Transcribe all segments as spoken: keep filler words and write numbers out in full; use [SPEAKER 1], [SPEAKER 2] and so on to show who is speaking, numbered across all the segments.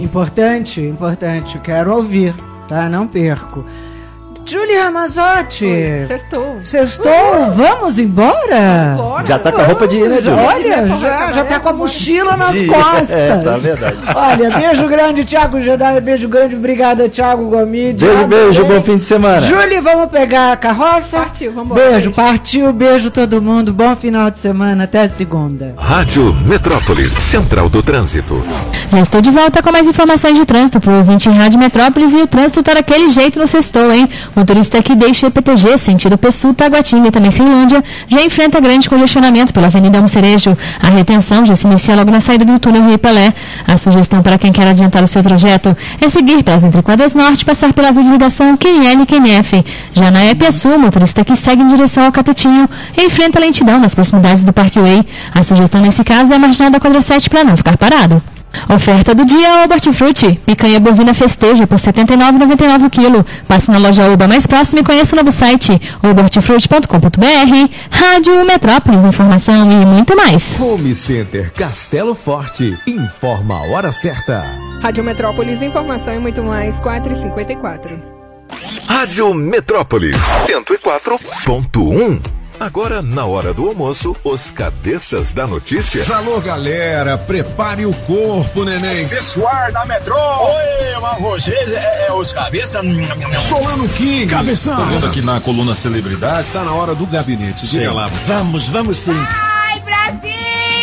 [SPEAKER 1] Importante, importante, quero ouvir, tá? Não perco. Julie Ramazotti.
[SPEAKER 2] Oi, sextou.
[SPEAKER 1] Sextou? Vamos embora?
[SPEAKER 2] Bora.
[SPEAKER 3] Já tá com a roupa de ir, né, Julie?
[SPEAKER 1] Olha, já, já tá com a mochila nas
[SPEAKER 3] De...
[SPEAKER 1] costas.
[SPEAKER 3] É, tá verdade.
[SPEAKER 1] Olha, beijo grande, Thiago Jedi, beijo grande, obrigada, Thiago Gomide.
[SPEAKER 3] Beijo, beijo, bom fim de semana.
[SPEAKER 1] Julie, vamos pegar a carroça?
[SPEAKER 2] Partiu, vamos embora.
[SPEAKER 1] Beijo, partiu, beijo todo mundo, bom final de semana, até segunda.
[SPEAKER 4] Rádio Metrópolis, Central do Trânsito.
[SPEAKER 5] Já estou de volta com mais informações de trânsito para o ouvinte em Rádio Metrópolis, e o trânsito tá daquele jeito no sextou, hein? O motorista que deixa E P T G, sentido Pessu, Taguatinga e também Ceilândia, já enfrenta grande congestionamento pela Avenida Almocerejo. A retenção já se inicia logo na saída do túnel Rio Pelé. A sugestão para quem quer adiantar o seu trajeto é seguir pelas Entrequadras Norte e passar pela via de ligação Q L e Q N F. Já na E P S U, o motorista que segue em direção ao Catetinho enfrenta lentidão nas proximidades do Parkway. A sugestão nesse caso é a marginal da quadra sete para não ficar parado. Oferta do dia, Oba Hortifruti. Picanha bovina festeja por setenta e nove reais e noventa e nove centavos o quilo. Passe na loja Oba mais próxima e conheça o novo site oba hortifruti ponto com ponto b r. Rádio Metrópolis, informação e muito mais.
[SPEAKER 6] Home Center Castelo Forte. Informa a hora certa.
[SPEAKER 2] Rádio Metrópolis, informação e muito mais, quatro e cinquenta e quatro.
[SPEAKER 4] Rádio Metrópolis, cento e quatro ponto um. Agora, na hora do almoço, os cabeças da notícia.
[SPEAKER 6] Alô, galera, prepare o corpo, neném.
[SPEAKER 7] Pessoal da Metrô. Oi, mas vocês é, é os cabeças.
[SPEAKER 6] Solano King. Cabeção.
[SPEAKER 8] Tô vendo aqui na coluna celebridade.
[SPEAKER 6] Tá na hora do gabinete, diga lá.
[SPEAKER 7] Vamos, vamos sim.
[SPEAKER 9] Ai, Brasil!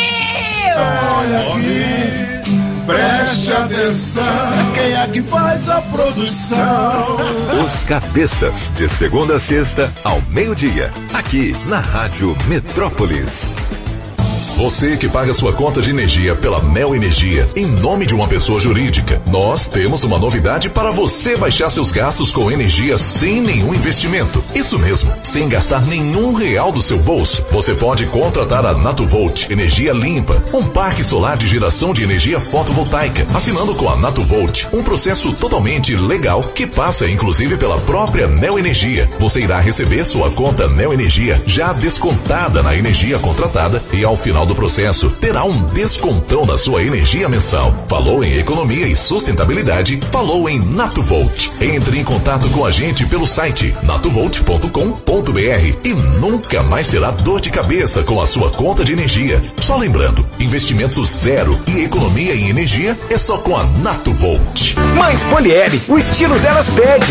[SPEAKER 6] Olha aqui, preste atenção. Quem é que faz a produção?
[SPEAKER 4] Os cabeças, de segunda a sexta, ao meio-dia, aqui na Rádio Metrópolis.
[SPEAKER 10] Você que paga sua conta de energia pela Neo Energia em nome de uma pessoa jurídica, nós temos uma novidade para você baixar seus gastos com energia sem nenhum investimento. Isso mesmo, sem gastar nenhum real do seu bolso. Você pode contratar a Natuvolt Energia Limpa, um parque solar de geração de energia fotovoltaica, assinando com a Natuvolt, um processo totalmente legal que passa inclusive pela própria Neo Energia. Você irá receber sua conta Neo Energia já descontada na energia contratada e ao final do processo terá um descontão na sua energia mensal. Falou em economia e sustentabilidade? Falou em Natuvolt. Entre em contato com a gente pelo site natuvolt ponto com ponto b r e nunca mais terá dor de cabeça com a sua conta de energia. Só lembrando, investimento zero e economia em energia é só com a Natuvolt.
[SPEAKER 7] Mas Polieri, o estilo delas pede.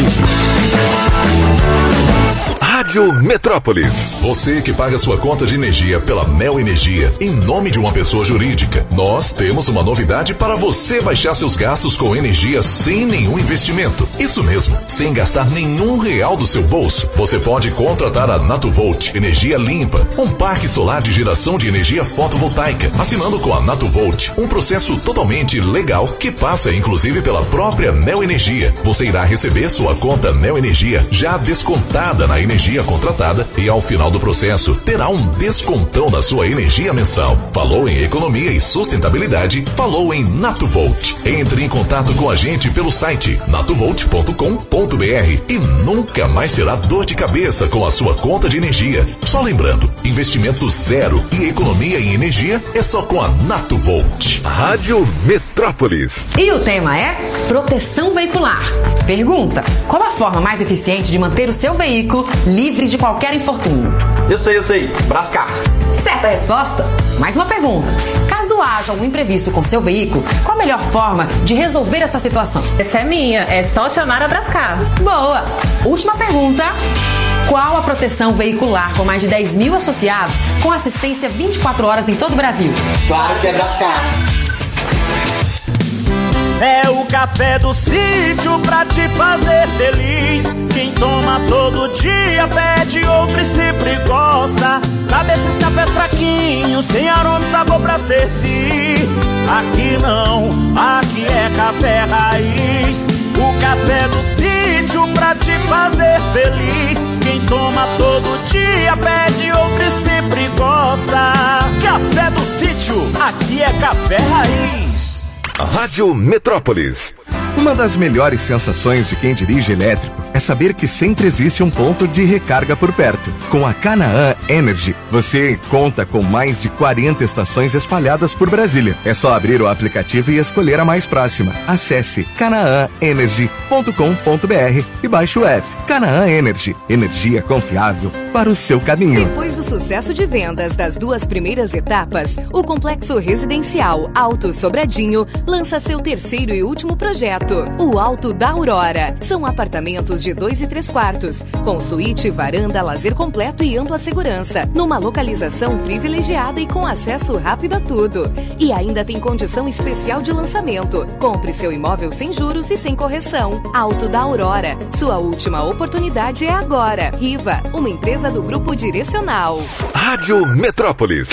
[SPEAKER 4] Rádio Metrópolis.
[SPEAKER 10] Você que paga sua conta de energia pela Neo Energia em nome de uma pessoa jurídica, nós temos uma novidade para você baixar seus gastos com energia sem nenhum investimento. Isso mesmo, sem gastar nenhum real do seu bolso. Você pode contratar a Natuvolt Energia Limpa, um parque solar de geração de energia fotovoltaica, assinando com a Natuvolt, um processo totalmente legal que passa inclusive pela própria Neo Energia. Você irá receber sua conta Neo Energia já descontada na energia contratada e ao final do processo terá um descontão na sua energia mensal. Falou em economia e sustentabilidade? Falou em Natuvolt. Entre em contato com a gente pelo site natuvolt ponto com ponto b r e nunca mais terá dor de cabeça com a sua conta de energia. Só lembrando, investimento zero e economia em energia é só com a Natuvolt.
[SPEAKER 4] Rádio Metrópolis.
[SPEAKER 11] E o tema é proteção veicular. Pergunta: qual a forma mais eficiente de manter o seu veículo livre de qualquer infortúnio?
[SPEAKER 3] Eu sei, eu sei. Brascar.
[SPEAKER 11] Certa resposta. Mais uma pergunta: caso haja algum imprevisto com seu veículo, qual a melhor forma de resolver essa situação?
[SPEAKER 2] Essa é minha, é só chamar a Brascar.
[SPEAKER 11] Boa. Última pergunta: qual a proteção veicular com mais de dez mil associados com assistência vinte e quatro horas em todo o Brasil?
[SPEAKER 3] Claro que é Brascar.
[SPEAKER 7] É o café do sítio pra te fazer feliz. Quem toma todo dia pede outro e sempre gosta. Sabe esses cafés fraquinhos, sem aroma e sabor pra servir? Aqui não, aqui é café raiz. O café do sítio pra te fazer feliz. Quem toma todo dia pede outro e sempre gosta. Café do sítio, aqui é café raiz.
[SPEAKER 4] Rádio Metrópolis.
[SPEAKER 6] Uma das melhores sensações de quem dirige elétrico
[SPEAKER 9] é saber que sempre existe um ponto de recarga por perto. Com a Canaã Energy, você conta com mais de quarenta estações espalhadas por Brasília. É só abrir o aplicativo e escolher a mais próxima. Acesse canaã energy ponto com ponto b r e baixe o app. Canaã Energy, energia confiável para o seu caminho.
[SPEAKER 12] Depois do sucesso de vendas das duas primeiras etapas, o Complexo Residencial Alto Sobradinho lança seu terceiro e último projeto, o Alto da Aurora. São apartamentos de dois e três quartos, com suíte, varanda, lazer completo e ampla segurança, numa localização privilegiada e com acesso rápido a tudo. E ainda tem condição especial de lançamento. Compre seu imóvel sem juros e sem correção. Alto da Aurora, sua última oportunidade é agora. Riva, uma empresa do Grupo Direcional.
[SPEAKER 4] Rádio Metrópolis.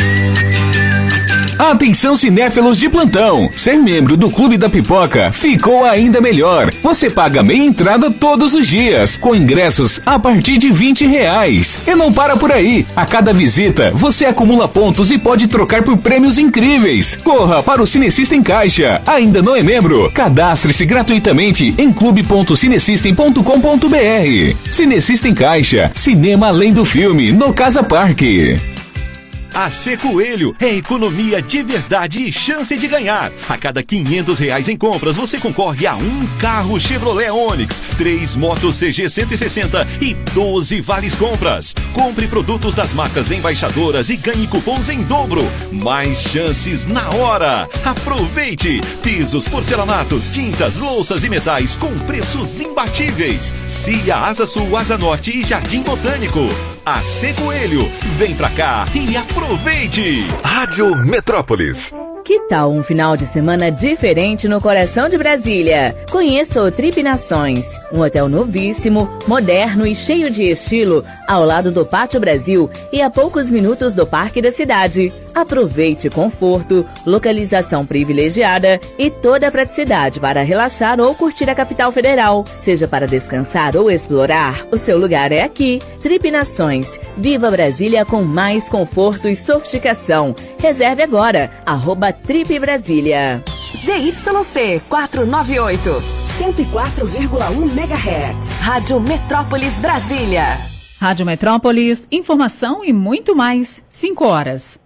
[SPEAKER 13] Atenção cinéfilos de plantão, ser membro do Clube da Pipoca ficou ainda melhor. Você paga meia entrada todos os dias, com ingressos a partir de vinte reais. E não para por aí, a cada visita você acumula pontos e pode trocar por prêmios incríveis. Corra para o Cinecista em Caixa, ainda não é membro? Cadastre-se gratuitamente em clube ponto cinesystem ponto com ponto b r. Cinecista em Caixa, cinema além do filme, no Casa Parque.
[SPEAKER 14] A C Coelho é economia de verdade e chance de ganhar. A cada quinhentos reais em compras, você concorre a um carro Chevrolet Onix, três motos C G cento e sessenta e doze vales compras. Compre produtos das marcas embaixadoras e ganhe cupons em dobro. Mais chances na hora. Aproveite! Pisos, porcelanatos, tintas, louças e metais com preços imbatíveis. Cia, Asa Sul, Asa Norte e Jardim Botânico. A C Coelho, vem pra cá e aproveite!
[SPEAKER 4] Rádio Metrópolis.
[SPEAKER 15] Que tal um final de semana diferente no coração de Brasília? Conheça o Trip Nações, um hotel novíssimo, moderno e cheio de estilo, ao lado do Pátio Brasil e a poucos minutos do Parque da Cidade. Aproveite conforto, localização privilegiada e toda a praticidade para relaxar ou curtir a capital federal. Seja para descansar ou explorar, o seu lugar é aqui. Trip Nações. Viva Brasília com mais conforto e sofisticação. Reserve agora, arroba Trip Brasília.
[SPEAKER 16] Z Y C quatrocentos e noventa e oito, cento e quatro vírgula um megahertz. Rádio Metrópolis Brasília.
[SPEAKER 17] Rádio Metrópolis, informação e muito mais. cinco horas.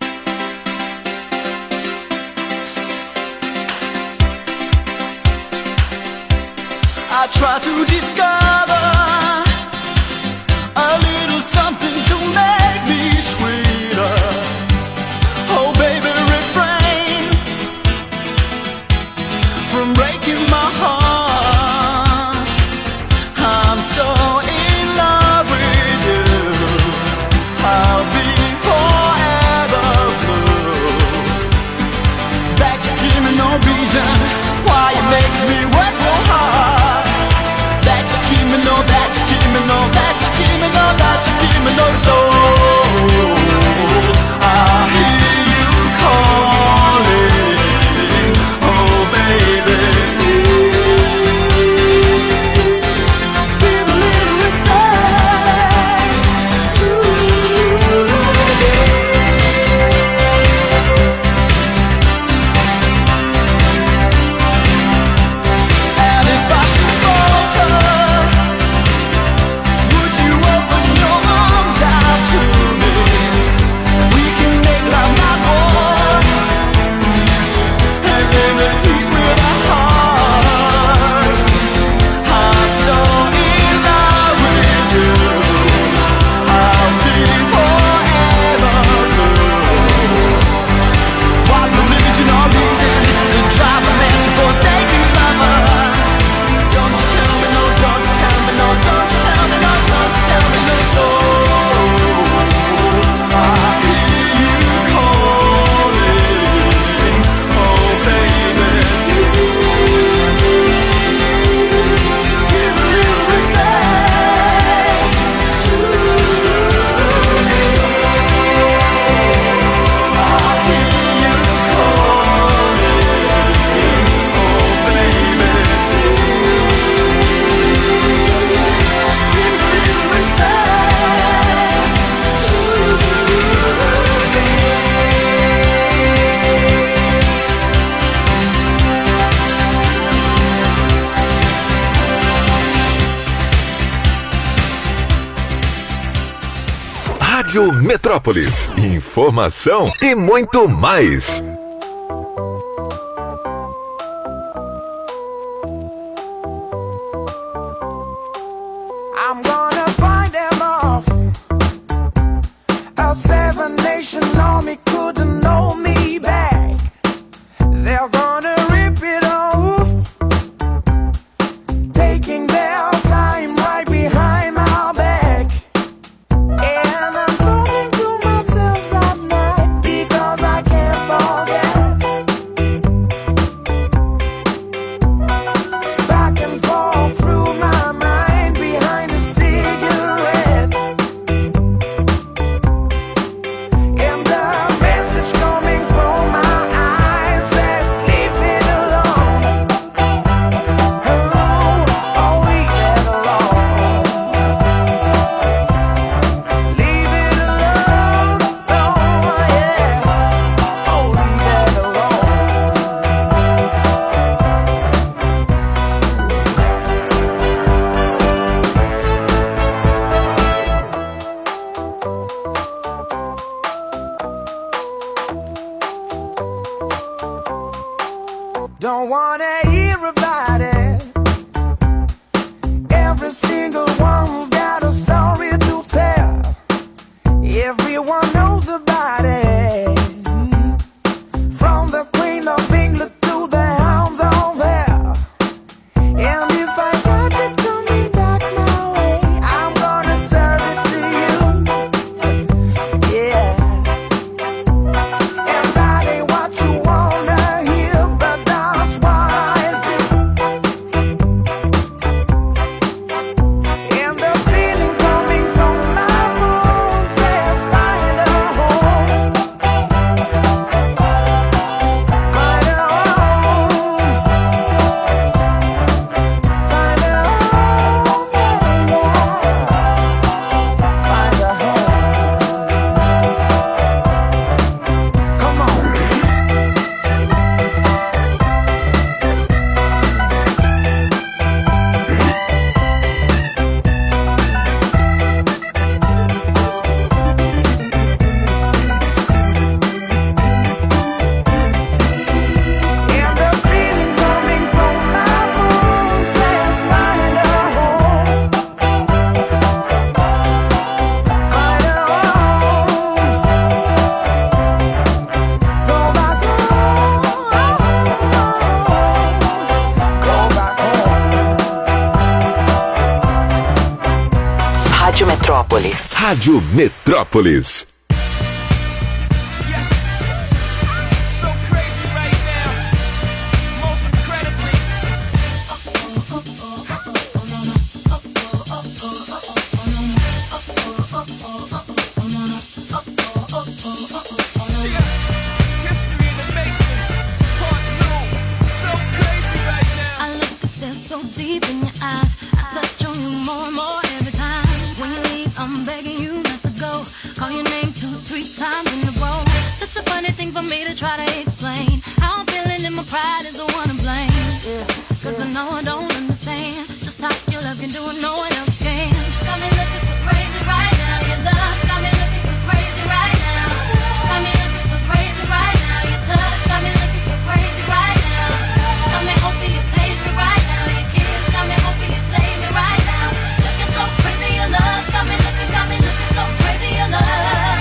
[SPEAKER 7] I try to discover a little something to make me sweeter. Oh baby, refrain from breaking my heart. I'm so in love with you. I'll be forever blue. That you give me no reason why you make me work so hard. That you
[SPEAKER 4] Rádio Metrópolis. Informação e muito mais.
[SPEAKER 18] I'm gonna find them off. A seven nation army couldn't hold me back. They're gonna rip it off, taking their time right behind my back. And I'm talking to myself at night because I can't forget. Back and forth through my mind behind a cigarette. And the message coming from my eyes says, leave it alone. Hello, oh, leave it alone. Leave it alone, oh yeah. Oh, leave it alone. Don't wanna hear about it. Every single one's got a story to tell. Everyone knows about it. From the Queen of England to the hounds of hell. And if I catch it coming back my way, I'm gonna serve it to you. Yeah. And that ain't what you wanna hear, but that's what I do. And the feeling coming from my bones says, find a home. Find a home. Find a home, yeah, yeah. Find a home. Come on. And the feeling coming from my bones says, find a home. Find a home. Go back home. Go back home.
[SPEAKER 16] Rádio Metrópolis.
[SPEAKER 4] Rádio Metrópolis.
[SPEAKER 18] So crazy right now. Most incredibly. History in the making. Part two. So crazy right now.
[SPEAKER 19] I look and stare so deep in your eyes. I touch on you more and more every time. When you leave, I'm begging you not to go. Call your name two, three times in a row. Such a funny thing for me to try to explain. How I'm feeling and my pride is the one to blame. Cause I know I don't understand just how your love can do what no one else can. Got me looking so crazy right now. Your love got me looking so crazy right now. Got me looking so crazy right now. Your touch got me looking so crazy right now. Got me hoping you page me right now. Your kiss got me hoping you save me right now. Looking so crazy, your love got me looking, got me looking so crazy, your love.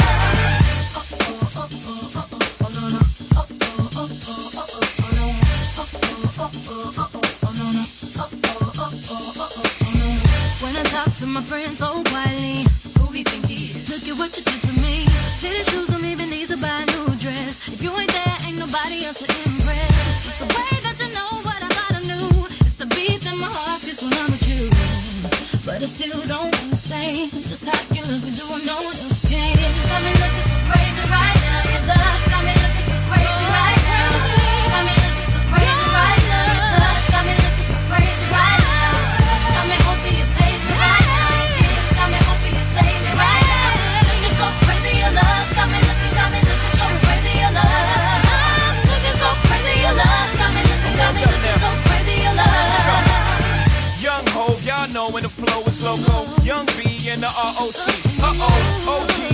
[SPEAKER 19] When I talk to my friends so quietly, who we think he is? Look at what you did to me. Fitted shoes don't even need to buy a new dress. If you ain't there, ain't nobody else to impress. It's the way that you know what I gotta do. It's the beat that my heart gets when I'm with you. But I still don't understand just how you look and do what no one else can. Got me looking so crazy right now. Your love got me looking so crazy right now. Got me looking so crazy right now. Your touch got me looking so crazy right now. Got me hoping you page me right now. Your kiss got me hoping you save me right now. Looking so crazy, your love got me looking, got me looking so crazy, your love. I'm looking so crazy, your love got me looking, got me looking so crazy, your love.
[SPEAKER 18] Young Hov, y'all know when the flow is loco. Young B and the R O C. Uh oh, O G, Big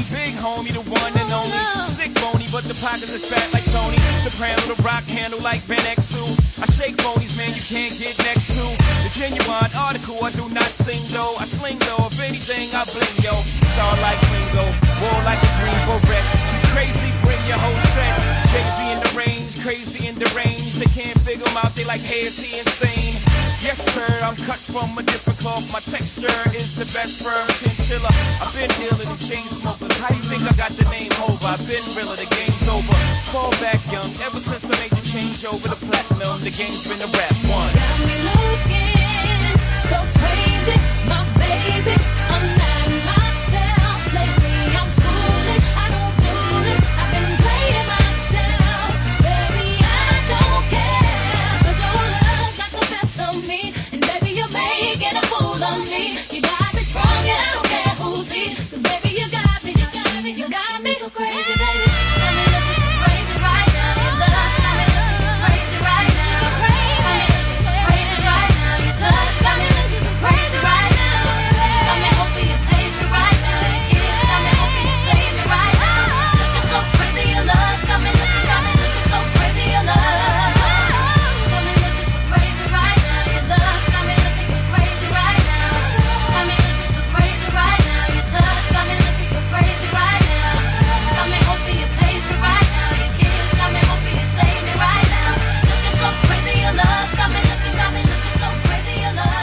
[SPEAKER 20] homie, the one and only. Stick bony, but the pockets is fat like Tony. Soprano, the rock handle like Ben X two. I shake bonies, man, you can't get next to. The genuine article, I do not sing though. I sling though, if anything, I bling yo. Star like Ringo, war like a green beret. Crazy, bring your whole set. Jay-Z in the range, crazy in the range. They can't figure him out, they like, hey, is he insane? Yes, sir, I'm cut from a different cloth. My texture is the best firm chinchilla. I've been dealing with chain smokers. How you think I got the name over? I've been realer, the game's over. Fall back young, ever since I made the change over the platinum, the game's been a rap one.
[SPEAKER 19] Got me looking so crazy, my baby. I'm not myself lately. I'm foolish, I don't do this. I've been playing myself, baby. I don't care, 'cause your love's got the best of me, and baby you're making a fool of me. You got me strong and I don't care who sees, 'cause baby you got me, you got me, you got me so crazy, baby. Got me looking so crazy right now. Your love's got me looking so crazy right now. You're crazy, so crazy right now. Your touch got me looking so crazy right now. Got me hoping you praise me right now. Your kiss got me hoping you save me right now. Looking so crazy, your love's got me looking, got me looking so crazy, your love. Got me looking so crazy right now. Your love's got me looking so crazy right now. Got me looking so crazy right now. Your touch got me looking so crazy right now. Got me hoping you praise me right now. Your kiss got me hoping you save me right now. Looking so crazy, your love's got me looking, got me looking so crazy, your love.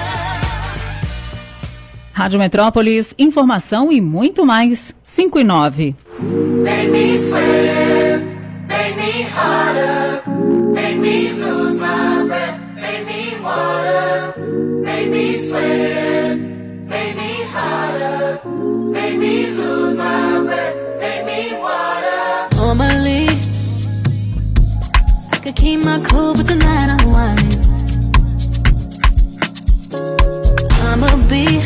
[SPEAKER 17] Rádio Metrópolis, informação e muito mais. cinco e nove.
[SPEAKER 19] Make me sweat, make me harder, make me lose my breath, make me water, make me sweat, make me harder, make me lose my breath, make me water.
[SPEAKER 21] Normally, I could keep my cool, but tonight I'm whining. I'ma be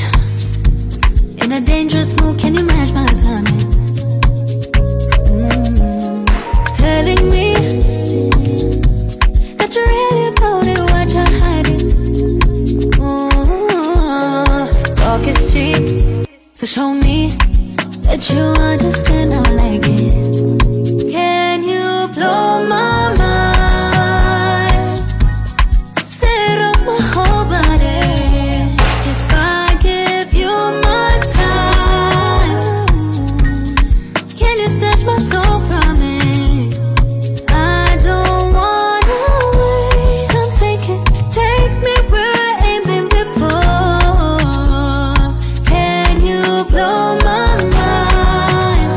[SPEAKER 21] in a dangerous mood, can you match my timing? Mm. Telling me that you're really about it, what you're hiding. Mm. Talk is cheap, so show me that you understand I like it. Can you blow my mind? Set off my whole body. If I give you my time, can you snatch my soul from me? I don't wanna wait. Come take it, take me where I ain't been before. Can you blow my mind?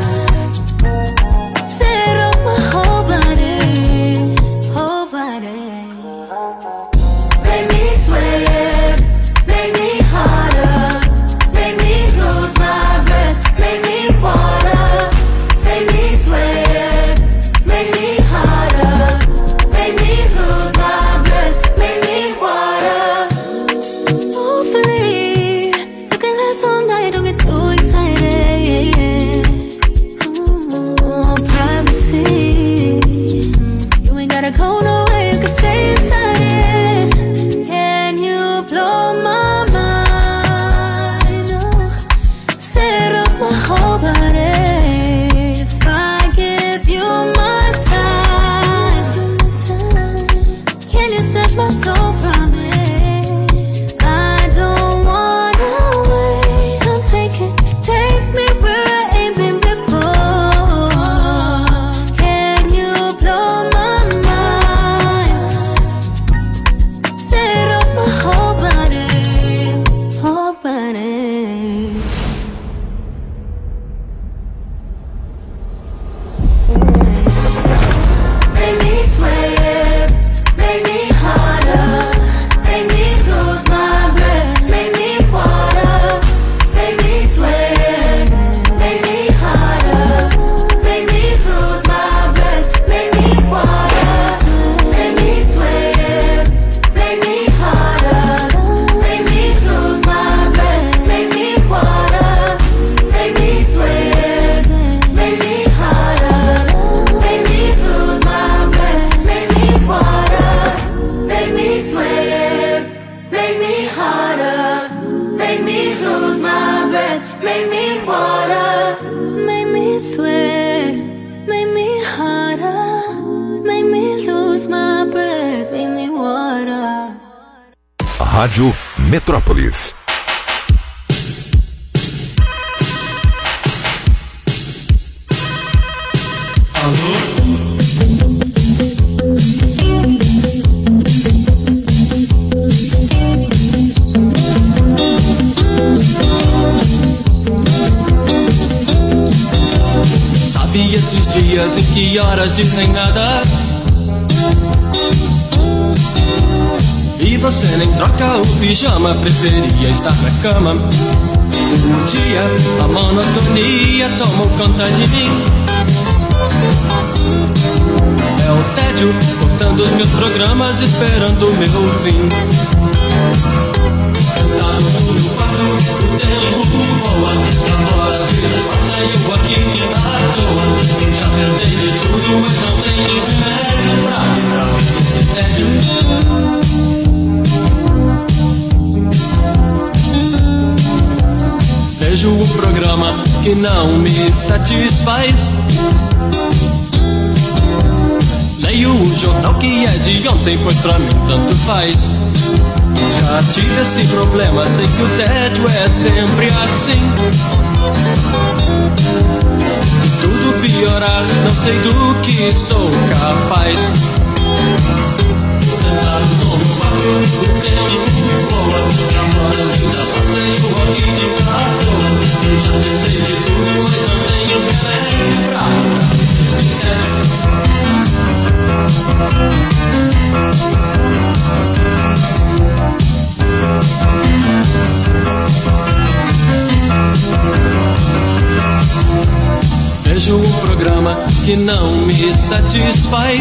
[SPEAKER 21] Set off my whole body, whole body.
[SPEAKER 19] Make me sweat, make me harder, make me lose my breath, make me water, make me sweat, make me harder, make me lose my breath, make me water.
[SPEAKER 21] Hopefully, you can last all night, don't get too excited. Ooh, privacy. You ain't gotta go nowhere, you can stay inside it. Can you blow my mind? Oh, set off my whole body. If I give you my time, can you snatch my soul from me? I don't wanna wait. Come take it, take me where I ain't been before. Can you blow my mind? Set off my whole body, whole body.
[SPEAKER 19] Make me sweat, make me harder, make me lose my breath, make me water, make me sweat, make me harder, make me lose my breath, make me water, make me sweat, make me harder, make me lose my breath, make me water, make me sweat, make me harder, make me lose my breath, make me water, make me sweat, make me harder, make me lose my breath, make me water,
[SPEAKER 21] Make me me sweat, make me harder, make me lose my breath, make me water.
[SPEAKER 4] Rádio Metrópolis.
[SPEAKER 1] Sabe esses dias em que horas dizem nada e você nem troca o pijama, preferia estar na cama. Um dia a monotonia tomou conta de mim. É o tédio cortando os meus programas, esperando o meu fim. Sentado no quarto, o tempo voa, lá fora a vida passa e eu aqui à toa. Já tentei de tudo, mas não tenho remédio pra quebrar esse tédio. Vejo um programa que não me satisfaz. Leio o jornal que é de ontem, pois pra mim tanto faz. Já tive esse problema, sei que o tédio é sempre assim. Se tudo piorar, não sei do que sou capaz. Sentado no quarto, o tempo voa, lá fora ainda passei o rock à toa. Já tentei de tudo, mas não tenho remédio pra esse tédio. Vejo um programa que não me satisfaz.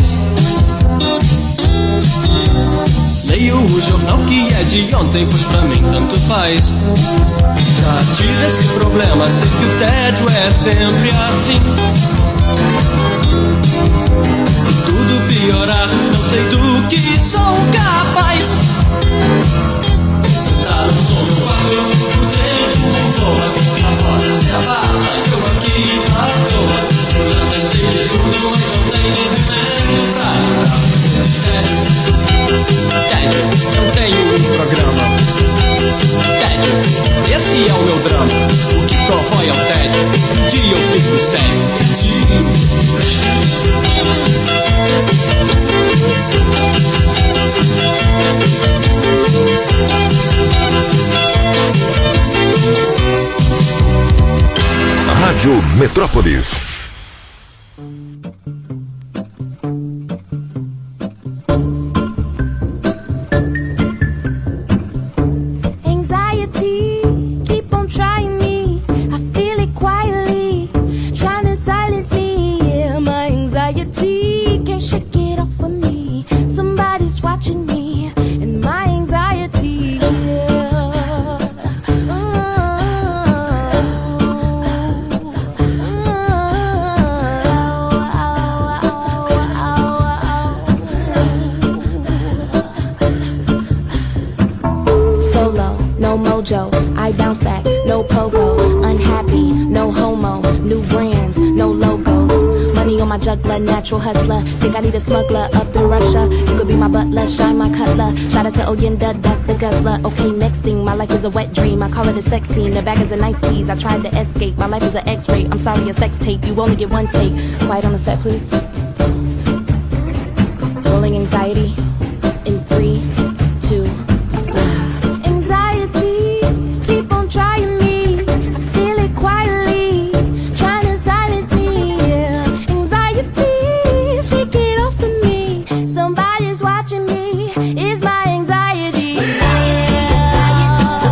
[SPEAKER 1] Leio o jornal que é de ontem, pois pra mim tanto faz. Já tive esse problema, sei que o tédio é sempre assim. Se tudo piorar, não sei do que sou capaz. Sentado no meu quarto, o tempo voa, lá fora se passa e eu aqui à toa. Já tentei de tudo, mas não tenho remédio pra esse tédio. Tédio, eu tenho um programa. Tédio, esse é o meu drama. O que corrói é o tédio. Um dia eu fico sério, perdido.
[SPEAKER 4] Rádio Metrópolis.
[SPEAKER 21] I bounce back, no pogo, unhappy, no homo, new brands, no logos, money on my juggler, natural hustler, think I need a smuggler up in Russia, you could be my butler, shine my cutler, shout out to Oyenda, that's the guzzler, okay next thing, my life is a wet dream, I call it a sex scene, the back is a nice tease, I tried to escape, my life is an x-ray, I'm sorry a sex tape, you only get one take, quiet on the set please, rolling anxiety, in three, two, trying me, I feel it quietly, trying to silence me, yeah. Anxiety, shake it off of me, somebody's watching me, it's my anxiety. Anxiety, anxiety,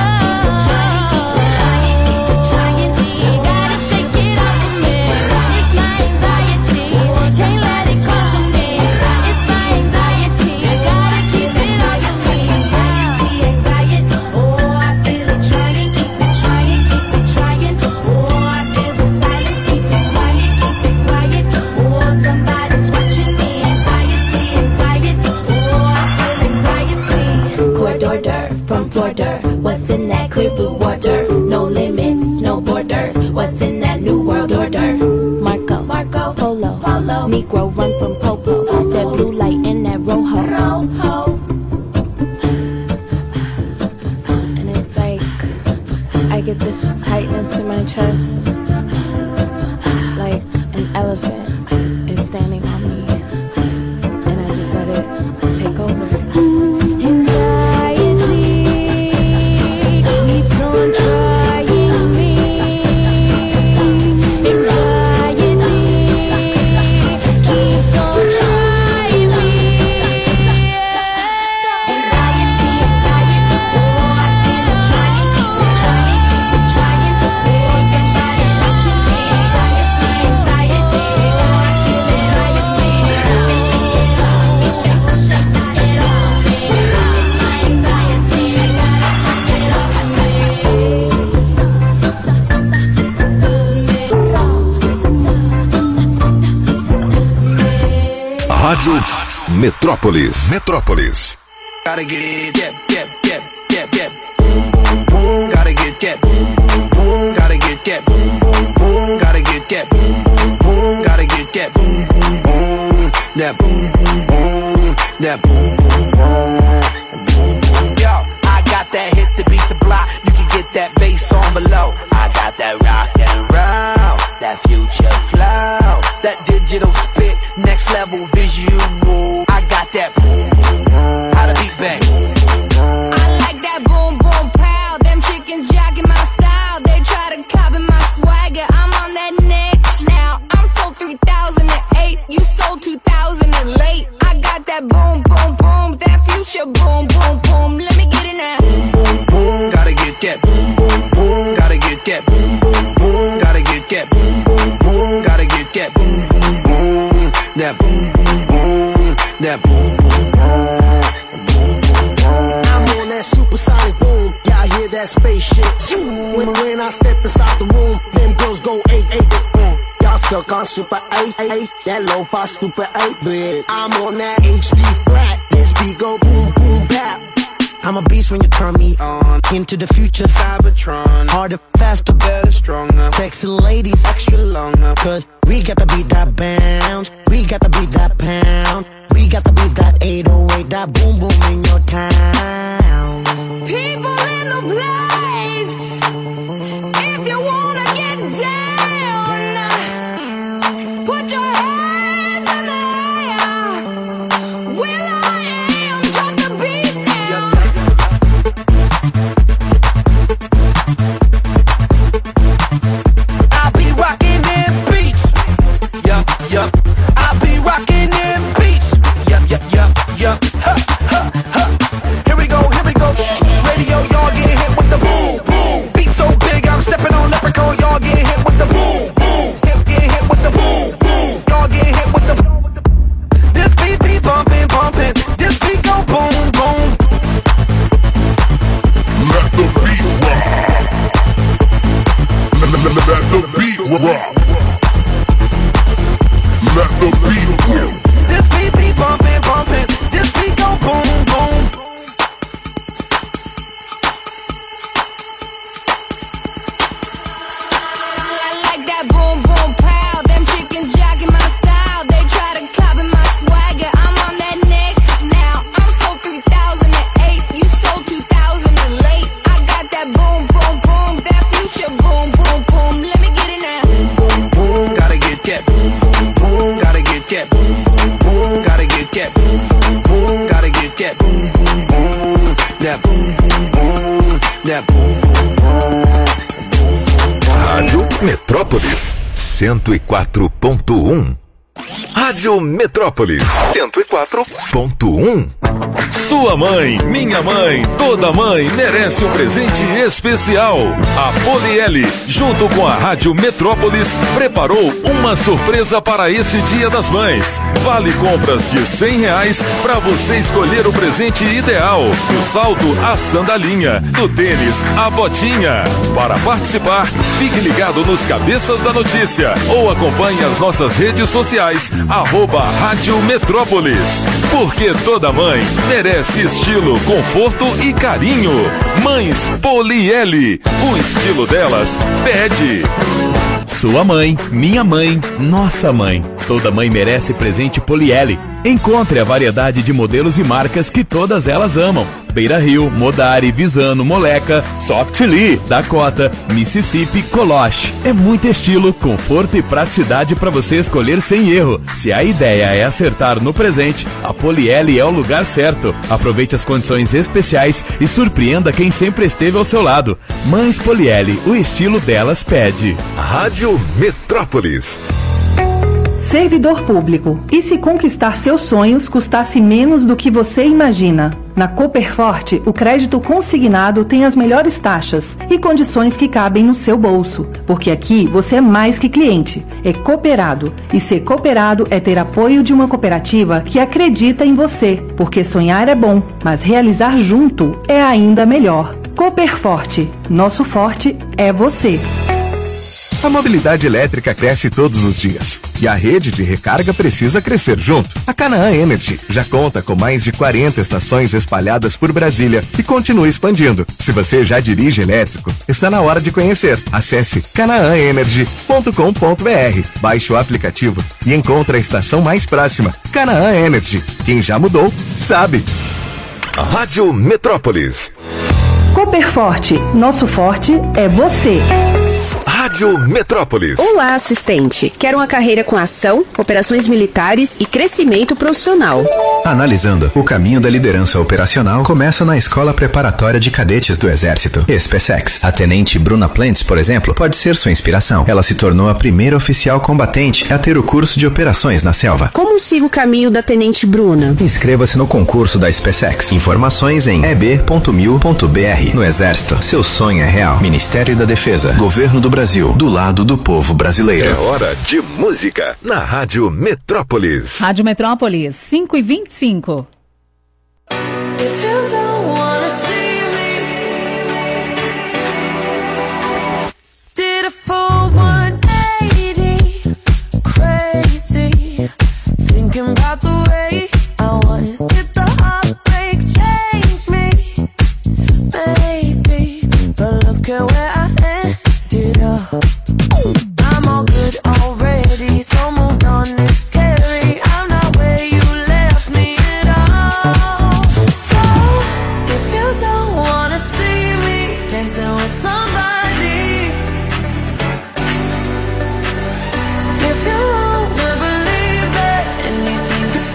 [SPEAKER 21] keep trying, you gotta shake it off of me, it's my anxiety, can't let it caution me, it's my anxiety, you gotta keep it on your team, anxiety, anxiety, oh I feel it trying. From Florida, what's in that clear blue water? No limits, no borders. What's in that new world order?
[SPEAKER 5] this tightness in my chest, like an elephant is standing on me, and I just let it take over. Anxiety keeps on trying me. Anxiety keeps on trying me. Anxiety, anxiety, so I feel I'm trying, keep on trying, keep on trying, so somebody's watching me. Anxiety, anxiety, oh I feel anxiety, fishing it off, fishing, shake it off me. Anxiety, I gotta shake it off
[SPEAKER 4] Rádio Metrópolis. Metrópolis.
[SPEAKER 22] Gotta get, get, get, get, get, get, boom, boom, boom. Gotta get, get, boom, boom, boom. Gotta get, get, boom, boom, boom. Gotta get, get, boom, boom, boom. Gotta get, get, boom, boom, boom. That boom, boom, boom. That boom, boom, boom, boom. Yo, I got that hit to beat the block. You can get that bass on below. I got that rock and roll, that future flow, that digital spit, next level visual. I got that boom, boom, boom. How to beat bang.
[SPEAKER 21] I like that boom boom pow. Them chickens jacking my style. They try to copy my swagger. I'm on that next now. I'm sold three thousand eight. You sold two thousand late. I got that boom boom boom. That future boom boom boom. Let me get it now.
[SPEAKER 22] Boom, boom, boom. Gotta get, get, boom, boom, boom. Gotta get, get, boom, boom, boom. Gotta get, get, boom, boom, boom. Gotta get, get, boom, boom, boom. That boom, boom, boom. That boom, boom, boom.
[SPEAKER 23] I'm on that supersonic boom. Y'all hear that spaceship zoom. When, when I step inside the room, them girls go eight, eight, eight, boom. Y'all stuck on super eight, eight, that lo-fi stupid eight bit. I'm on that H D flat. This beat go boom, boom, bap. I'm a beast when you turn me on. Into the future, Cybertron. Harder, faster, better, stronger. Sexy ladies, extra longer. Cause we got to beat that bounce. We got to beat that pound. We got to beat that eight oh eight, that boom boom in your town.
[SPEAKER 21] People in the place. If you wanna get down, put your hands in the air. Will I am, drop the beat now.
[SPEAKER 22] I be rocking them beats. Yup, yup. I be rocking them beats. Yup, yup, yup, yup. Ha, ha, ha. Here we go, here we go. Radio, y'all get hit with the boom, boom. Beat so big, I'm stepping on leprechaun. Y'all get hit with the boom, boom. Hit, get hit with the boom, boom. Y'all get hit with the. This beat be bumping, bumping. This beat go boom, boom.
[SPEAKER 24] Let the beat rock. Let, let, let, let the beat rock. Let the beat rock.
[SPEAKER 22] This beat be bumping, bumping. This beat go boom, boom.
[SPEAKER 21] I like that boom boom pow. Them chickens jacking my style. They try to copy my swagger. I'm on that next now. I'm sold three thousand eight. You sold two thousand late. I got that boom boom boom. That future boom boom boom. Let me get it now.
[SPEAKER 22] Boom, boom, gotta get, get, boom, boom, boom, gotta get, get, boom, boom, boom, gotta get, get, boom, boom, boom, gotta get, get, boom, boom, boom, that boom, boom, boom, that boom, boom, boom.
[SPEAKER 4] Rádio Metrópolis cento e quatro ponto um. Rádio Metrópolis cento e quatro ponto um.
[SPEAKER 10] Sua mãe, minha mãe, toda mãe merece um presente especial. A Poliele, junto com a Rádio Metrópolis, preparou uma surpresa para esse Dia das Mães. Vale compras de cem reais para você escolher o presente ideal. Do salto à sandalinha, do tênis à botinha. Para participar, fique ligado nos Cabeças da Notícia ou acompanhe as nossas redes sociais, arroba Rádio Metrópolis. Porque toda mãe merece estilo, conforto e carinho. Mães Poliele, o estilo delas pede.
[SPEAKER 6] Sua mãe, minha mãe, nossa mãe.
[SPEAKER 2] Toda mãe merece presente Poliele. Encontre a variedade de modelos e marcas que todas elas amam. Beira Rio, Modari, Visano, Moleca, Soft Lee, Dakota, Mississippi, Coloche. É muito estilo, conforto e praticidade para você escolher sem erro. Se a ideia é acertar no presente, a Poliele é o lugar certo. Aproveite as condições especiais e surpreenda quem sempre esteve ao seu lado. Mães Poliele, o estilo delas pede.
[SPEAKER 4] Rádio Metrópolis.
[SPEAKER 3] Servidor público. E se conquistar seus sonhos custasse menos do que você imagina? Na Cooperforte, o crédito consignado tem as melhores taxas e condições que cabem no seu bolso. Porque aqui você é mais que cliente, é cooperado. E ser cooperado é ter apoio de uma cooperativa que acredita em você. Porque sonhar é bom, mas realizar junto é ainda melhor. Cooperforte. Nosso forte é você.
[SPEAKER 9] A mobilidade elétrica cresce todos os dias e a rede de recarga precisa crescer junto. A Canaã Energy já conta com mais de quarenta estações espalhadas por Brasília e continua expandindo. Se você já dirige elétrico, está na hora de conhecer. Acesse canaã energy ponto com ponto b r, baixe o aplicativo e encontre a estação mais próxima. Canaã Energy. Quem já mudou, sabe.
[SPEAKER 4] Rádio Metrópolis.
[SPEAKER 3] Cooperforte. Nosso forte é você.
[SPEAKER 4] Rádio Metrópolis.
[SPEAKER 8] Olá, assistente. Quero uma carreira com ação, operações militares e crescimento profissional.
[SPEAKER 11] Analisando, o caminho da liderança operacional começa na Escola Preparatória de Cadetes do Exército, SpaceX. A tenente Bruna Plentes, por exemplo, pode ser sua inspiração. Ela se tornou a primeira oficial combatente a ter o curso de operações na selva.
[SPEAKER 8] Como sigo o caminho da tenente Bruna?
[SPEAKER 11] Inscreva-se no concurso da SpaceX. Informações em e b ponto mil ponto b r. No Exército, seu sonho é real. Ministério da Defesa, Governo do Brasil. Do lado do povo brasileiro.
[SPEAKER 4] É hora de música na Rádio Metrópolis.
[SPEAKER 17] Rádio Metrópolis, cinco e vinte e cinco.
[SPEAKER 18] I'm all good already, so moved on, it's scary. I'm not where you left me at all. So, if you don't wanna see me dancing with somebody, if you wanna believe that anything could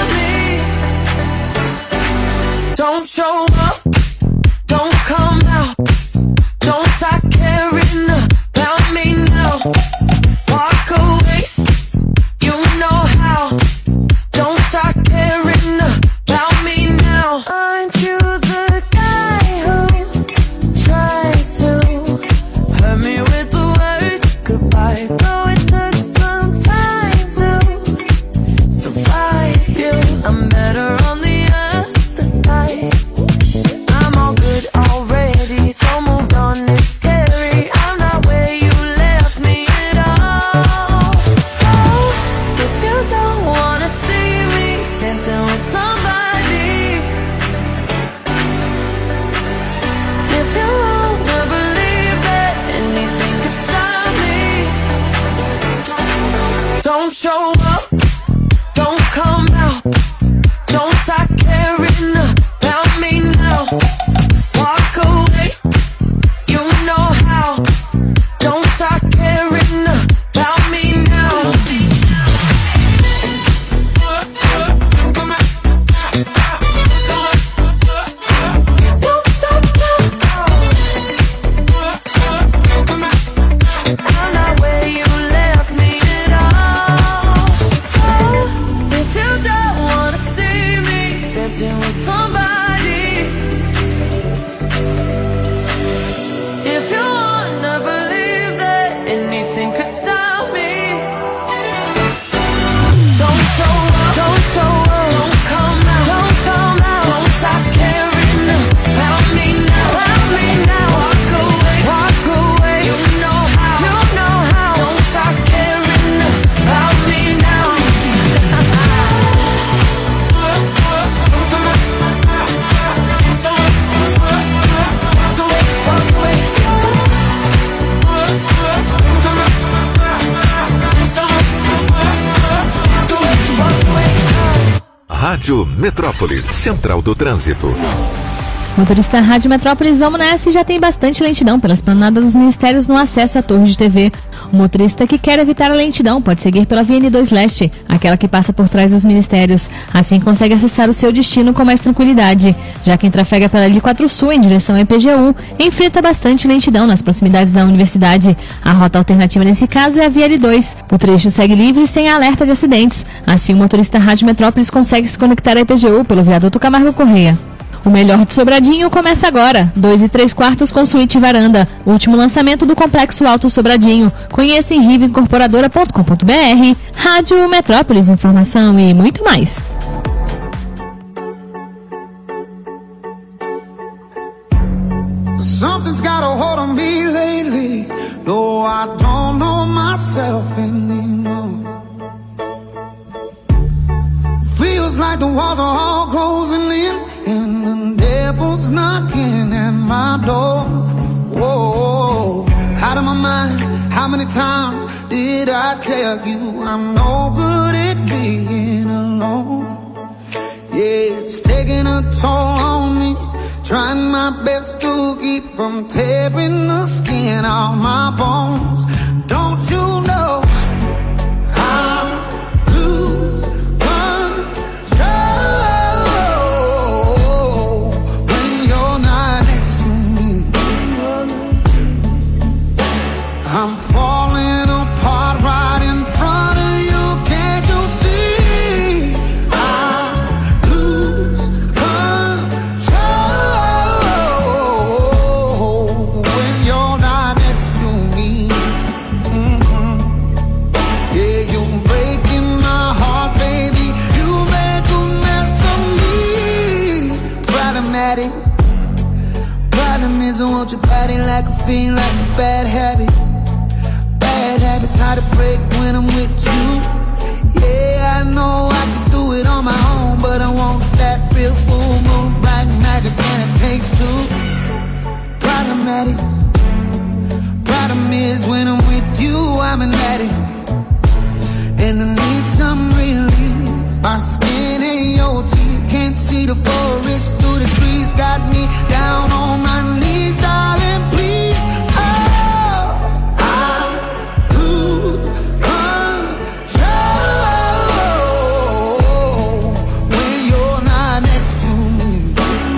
[SPEAKER 18] stop me, don't show up, don't come out, don't start caring about me now. Walk away, you know how. Don't start caring about me now. Aren't you the guy who tried to hurt me with the word goodbye? Though it took some time to survive you, I'm better on the other side. I'm all good already, so moved on, it's scary. I'm not where you left me at all. So, if you don't wanna see me dancing with somebody, if you wanna believe that anything could stop me, don't show up, don't come out, don't start caring about me now. Walk away, you know how. Don't start caring about me now. Don't stop now. I'm not where you left me at all.
[SPEAKER 4] Rádio Metrópolis, Central do Trânsito.
[SPEAKER 12] Motorista Rádio Metrópolis, vamos nessa e já tem bastante lentidão pela esplanada dos ministérios no acesso à torre de T V. O motorista que quer evitar a lentidão pode seguir pela V N dois Leste, aquela que passa por trás dos ministérios. Assim consegue acessar o seu destino com mais tranquilidade. Já quem trafega pela L quatro Sul em direção ao I P G U enfrenta bastante lentidão nas proximidades da universidade. A rota alternativa nesse caso é a V L dois. O trecho segue livre sem alerta de acidentes. Assim o motorista Rádio Metrópolis consegue se conectar ao I P G U pelo viaduto Camargo Correia. O melhor de Sobradinho começa agora. Dois e três quartos com suíte e varanda. Último lançamento do Complexo Alto Sobradinho. Conheça em riva incorporadora ponto com ponto b r. Rádio Metrópolis, informação e muito mais.
[SPEAKER 18] Something's got a hold on me lately. No, I don't know myself anymore. Feels like the walls are all closing in. And the devil's knocking at my door. Whoa, out of my mind. How many times did I tell you I'm no good at being alone? Yeah, it's taking a toll on me. Trying my best to keep from tearing the skin off my bones. Don't you know I lose control when you're not next to me? I'm falling apart right in front of you. Can't you see? I lose control when you're not next to me. Mm-hmm. Yeah, you're breaking my heart, baby. You make a mess of me. Problematic. Problem is I want your body like a fiend, like a bad habit. Bad habits hard to break when I'm with you. Yeah, I know I could do it on my own, but I want that real full moon, black magic, and it takes two. Problematic. Problem is when I'm with you, I'm an addict, and I need some relief. My skin ain't your teeth, can't see the forest through the trees. Got me down on my knees, darling, please. Oh, I lose control when you're not next to me.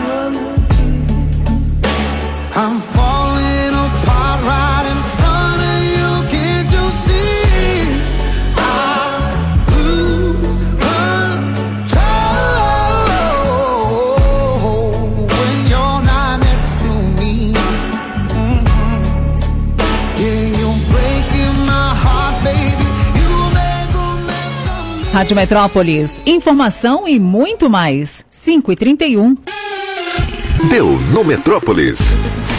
[SPEAKER 18] I'm falling apart right in front of you. Can't you see? I lose control when you're not next to me. Mm-hmm. Yeah, you're breaking my heart, baby. You make a mess of me.
[SPEAKER 17] Rádio Metrópolis, informação e muito mais. cinco e trinta e um.
[SPEAKER 4] Deu no Metrópolis.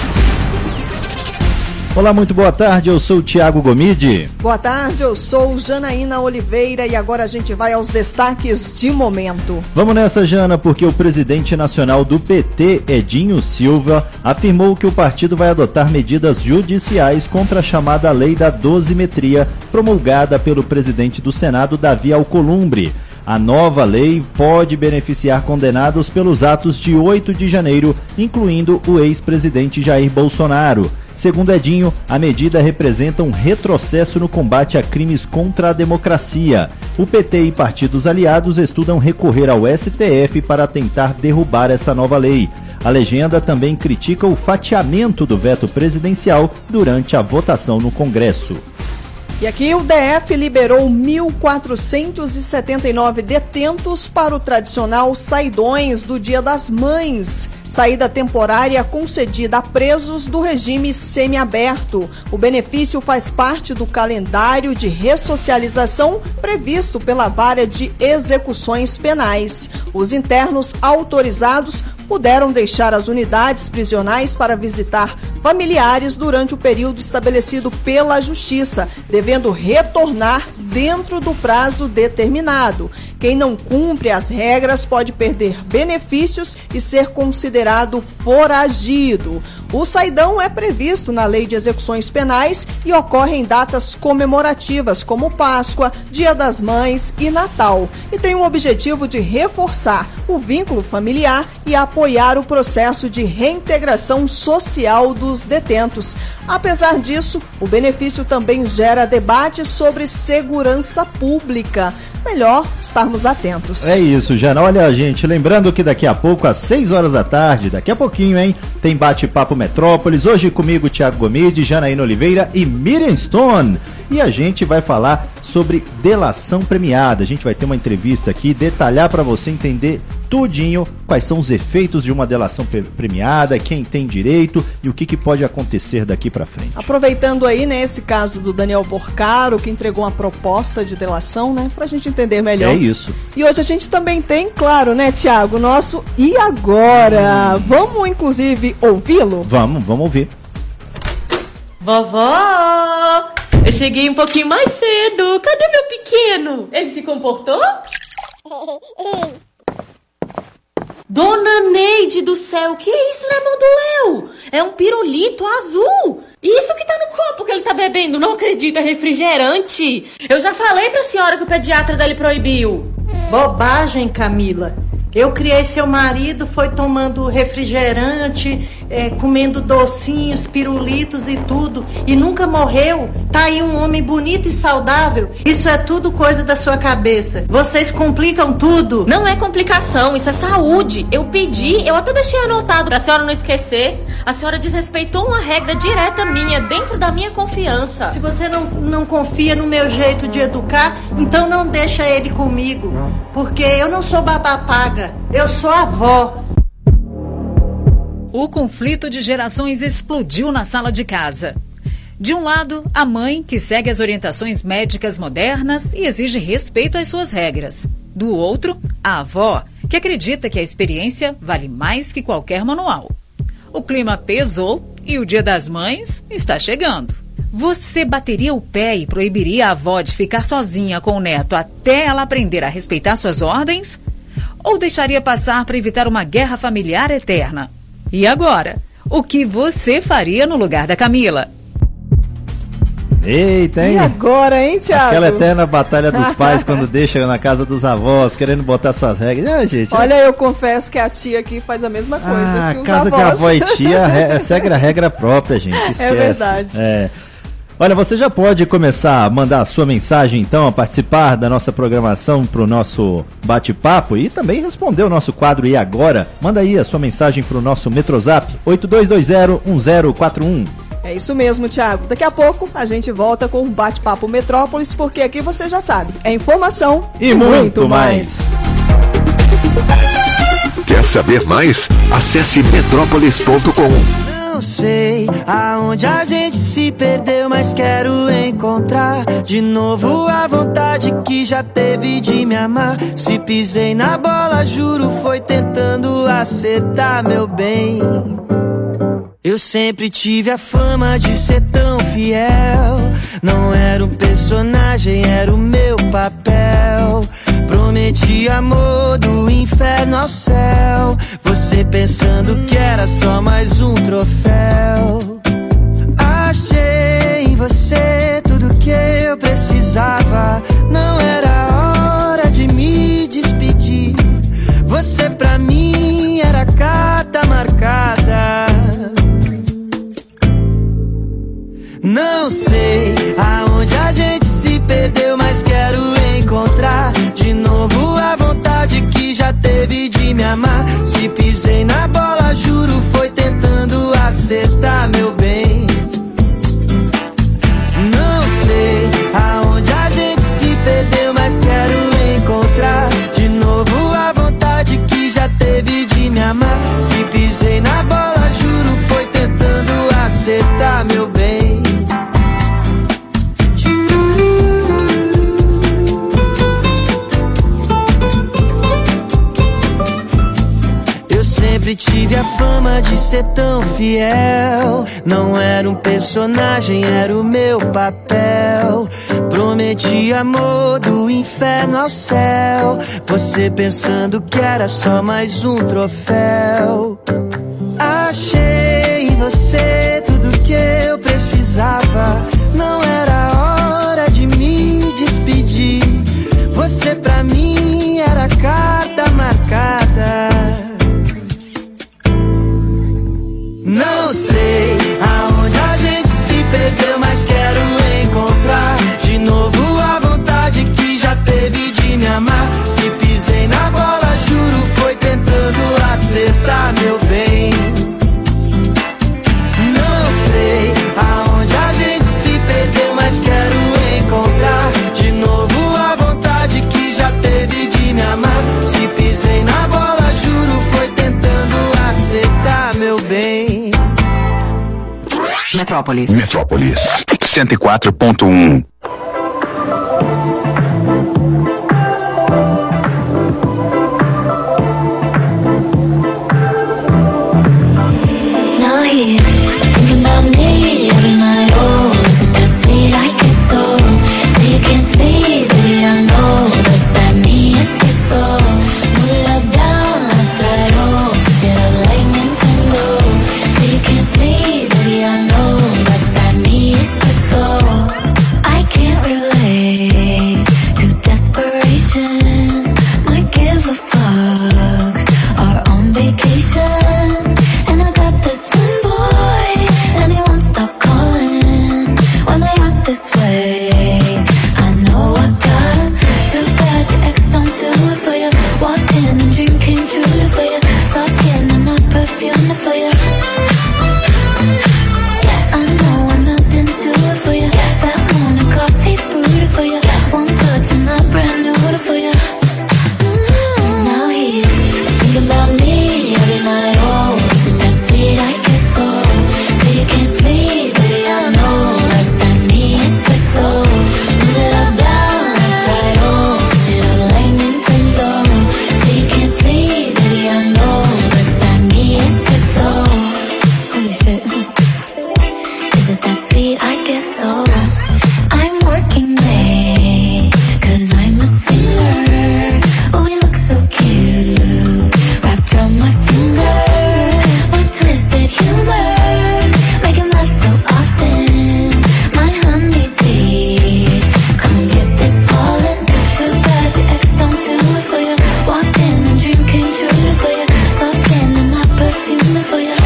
[SPEAKER 13] Olá, muito boa tarde, eu sou o Tiago Gomide.
[SPEAKER 14] Boa tarde, eu sou Janaína Oliveira e agora a gente vai aos destaques de momento.
[SPEAKER 13] Vamos nessa, Jana, porque o presidente nacional do P T, Edinho Silva, afirmou que o partido vai adotar medidas judiciais contra a chamada lei da dosimetria, promulgada pelo presidente do Senado, Davi Alcolumbre. A nova lei pode beneficiar condenados pelos atos de oito de janeiro, incluindo o ex-presidente Jair Bolsonaro. Segundo Edinho, a medida representa um retrocesso no combate a crimes contra a democracia. O P T e partidos aliados estudam recorrer ao S T F para tentar derrubar essa nova lei. A legenda também critica o fatiamento do veto presidencial durante a votação no Congresso.
[SPEAKER 14] E aqui o D F liberou mil quatrocentos e setenta e nove detentos para o tradicional saidões do Dia das Mães. Saída temporária concedida a presos do regime semiaberto. O benefício faz parte do calendário de ressocialização previsto pela Vara de Execuções Penais. Os internos autorizados puderam deixar as unidades prisionais para visitar familiares durante o período estabelecido pela Justiça, devendo retornar dentro do prazo determinado. Quem não cumpre as regras pode perder benefícios e ser considerado foragido. O saidão é previsto na Lei de Execuções Penais e ocorre em datas comemorativas como Páscoa, Dia das Mães e Natal. E tem o objetivo de reforçar o vínculo familiar e apoiar o processo de reintegração social dos detentos. Apesar disso, o benefício também gera debate sobre segurança pública. Melhor estarmos atentos.
[SPEAKER 13] É isso, Jana. Olha, gente, lembrando que daqui a pouco, às seis horas da tarde, daqui a pouquinho, hein, tem Bate-Papo Metrópolis. Hoje comigo, Thiago Gomide, Janaína Oliveira e Miriam Stone. E a gente vai falar sobre delação premiada. A gente vai ter uma entrevista aqui, detalhar para você entender tudinho quais são os efeitos de uma delação premiada, quem tem direito e o que, que pode acontecer daqui para frente.
[SPEAKER 14] Aproveitando aí, né, esse caso do Daniel Vorcaro, que entregou uma proposta de delação, né, pra gente entender melhor.
[SPEAKER 13] É isso.
[SPEAKER 14] E hoje a gente também tem, claro, né, Thiago, nosso E Agora? Hum. Vamos, inclusive, ouvi-lo?
[SPEAKER 13] Vamos, vamos ouvir.
[SPEAKER 7] Vovó, eu cheguei um pouquinho mais cedo. Cadê meu pequeno? Ele se comportou? Dona Neide do céu, o que é isso na mão do Léo? É um pirulito azul. Isso que tá no copo que ele tá bebendo, não acredito, é refrigerante. Eu já falei pra senhora que o pediatra dele proibiu.
[SPEAKER 15] Bobagem, Camila. Eu criei seu marido, foi tomando refrigerante, é, comendo docinhos, pirulitos e tudo, e nunca morreu. Tá aí um homem bonito e saudável. Isso é tudo coisa da sua cabeça. Vocês complicam tudo.
[SPEAKER 7] Não é complicação, isso é saúde. Eu pedi, eu até deixei anotado pra senhora não esquecer. A senhora desrespeitou uma regra direta minha, dentro da minha confiança.
[SPEAKER 15] Se você não, não confia no meu jeito de educar, então não deixa ele comigo. Porque eu não sou babá paga. Eu sou avó.
[SPEAKER 17] O conflito de gerações explodiu na sala de casa. De um lado, a mãe, que segue as orientações médicas modernas e exige respeito às suas regras. Do outro, a avó, que acredita que a experiência vale mais que qualquer manual. O clima pesou e o Dia das Mães está chegando. Você bateria o pé e proibiria a avó de ficar sozinha com o neto até ela aprender a respeitar suas ordens? Ou deixaria passar para evitar uma guerra familiar eterna? E agora, o que você faria no lugar da Camila?
[SPEAKER 13] Eita, hein?
[SPEAKER 14] E agora, hein, Thiago?
[SPEAKER 13] Aquela eterna batalha dos pais quando deixa na casa dos avós, querendo botar suas regras. Ah, gente,
[SPEAKER 14] olha, é... eu confesso que a tia aqui faz a mesma coisa
[SPEAKER 13] ah,
[SPEAKER 14] que os
[SPEAKER 13] casa
[SPEAKER 14] avós.
[SPEAKER 13] de avó e tia é segue a regra própria, gente. Esquece.
[SPEAKER 14] É verdade.
[SPEAKER 13] É. Olha, você já pode começar a mandar a sua mensagem, então, a participar da nossa programação para o nosso bate-papo e também responder o nosso quadro E Agora. Manda aí a sua mensagem para o nosso Metrozap oito dois dois zero um zero quatro um.
[SPEAKER 14] É isso mesmo, Thiago. Daqui a pouco a gente volta com o Bate-Papo Metrópolis, porque aqui você já sabe, é informação
[SPEAKER 13] e, e muito, muito mais.
[SPEAKER 4] mais. Quer saber mais? Acesse metrópolis ponto com.
[SPEAKER 18] Não sei aonde a gente se perdeu, mas quero encontrar de novo a vontade que já teve de me amar. Se pisei na bola, juro, foi tentando acertar, meu bem. Eu sempre tive a fama de ser tão fiel. Não era um personagem, era o meu papel. Prometi amor do inferno ao céu, você pensando que era só mais um troféu. Achei em você tudo que eu precisava. Não era hora de me despedir. Você pra mim era carta marcada. Não sei aonde a gente se perdeu, mas quero encontrar de novo a vontade que já teve de me amar. Se pisei na bola, juro, foi tentando acertar, meu bem. Não sei aonde a gente se perdeu, mas quero encontrar de novo a vontade que já teve de me amar. Se pisei na bola, juro, foi tentando acertar, meu bem. Sempre
[SPEAKER 1] de ser tão fiel. Não era um personagem, era o meu papel. Prometi amor do inferno ao céu, você pensando que era só mais um troféu. Achei em você tudo que eu precisava. Não era hora de me despedir. Você pra mim era carta marcada. Não sei aonde a gente se perdeu, mas quero encontrar de novo a vontade que já teve de me amar. Se pisei na bola, juro, foi tentando acertar, meu bem. Não sei aonde a gente se perdeu, mas quero encontrar de novo a vontade que já teve de me amar. Se pisei na bola, juro, foi tentando acertar, meu bem.
[SPEAKER 16] Metrópolis. Metrópolis. cento e quatro ponto um.
[SPEAKER 21] Now he's thinking about me every night. Oh, is it that sweet? I guess so. Say you can't sleep, baby, I know. Does that mean it's kiss so? Move it up, down, left, right, oh. Switch it up like Nintendo. Say you can't sleep, baby, I know. Does that mean it's kiss so? I can't relate to desperation. Might give a fuck. Are on vacation. And I got this one boy, and he won't stop calling when they act this way. I know I got him. Too bad your ex don't do it for you. Walked in and dream came true for you. Soft skin and not perfume for you. Yes, I know I'm melting to it for you. Yes, that morning coffee brewed it for you. Yes, one touch and I brand new it for you. Mm. Now he's thinking about me every night. Oh, is it that sweet? I guess so. Say you can't sleep, baby, I know. Does that mean it's the soul? Move it up, down, left, right, oh. Switch it up like Nintendo. Say you can't sleep, baby, I know. Does that mean it's the soul? Holy shit. Is it that sweet? I guess so. I'm working late, cause I'm a singer. Oh, we look so cute, wrapped around my finger. My twisted humor, making love so often. My honeybee, come and get this pollen. Too bad your ex don't do it for you. Walked in and dream came true for you. Soft skin and not perfume for you.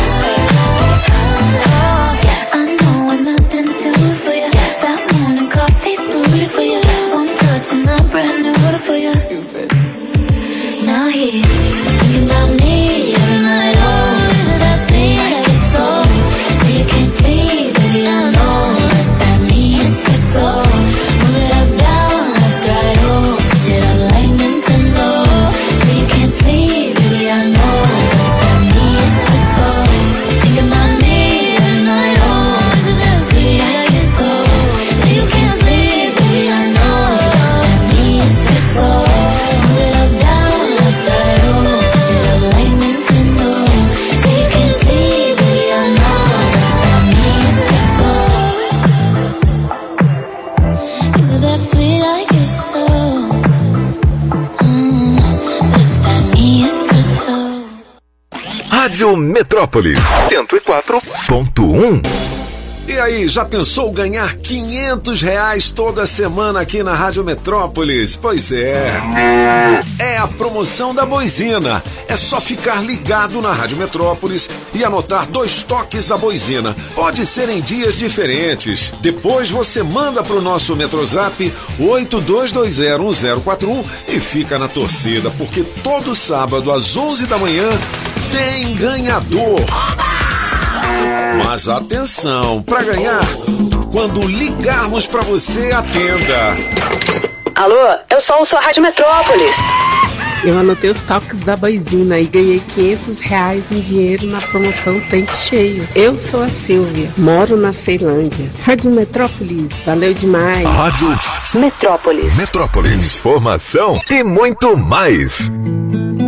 [SPEAKER 21] Yes, I know I'm melting to it for you. That morning coffee brewed it for you. One touch and I brand new it for you. Now he's thinking about me every night. Oh, is it that sweet? I guess so. Say you can't sleep, baby, I know. Does that mean it's the soul? Move it up, down, left, right, oh. Switch it up like Nintendo. Say you can't sleep, baby, I know. Does that mean it's the soul? Thinking about me every night. Oh, is it that sweet? I guess so. Say you can't sleep, baby, I know. Does that mean it's the soul? Move it up, down, left, right, oh. Switch it up like Nintendo. Say you can't sleep, baby, I know. Does that mean it's the soul? Is it that sweet? I guess so. Mm, that's that me espresso.
[SPEAKER 4] Rádio Metrópolis cento e quatro ponto um.
[SPEAKER 19] E aí, já pensou ganhar quinhentos reais toda semana aqui na Rádio Metrópolis? Pois é. É a promoção da Boizina. É só ficar ligado na Rádio Metrópolis e anotar dois toques da Boizina. Pode ser em dias diferentes. Depois você manda pro nosso Metrozap oito dois dois zero um zero quatro um e fica na torcida, porque todo sábado às onze da manhã tem ganhador. Mas atenção, para ganhar, quando ligarmos para você, atenda.
[SPEAKER 8] Alô, eu sou o sua Rádio Metrópolis.
[SPEAKER 20] Eu anotei os toques da Boizina e ganhei quinhentos reais em dinheiro na promoção Tanque Cheio. Eu sou a Silvia, moro na Ceilândia. Rádio Metrópolis, valeu demais.
[SPEAKER 4] Rádio
[SPEAKER 8] Metrópolis.
[SPEAKER 4] Metrópolis. Informação e muito mais.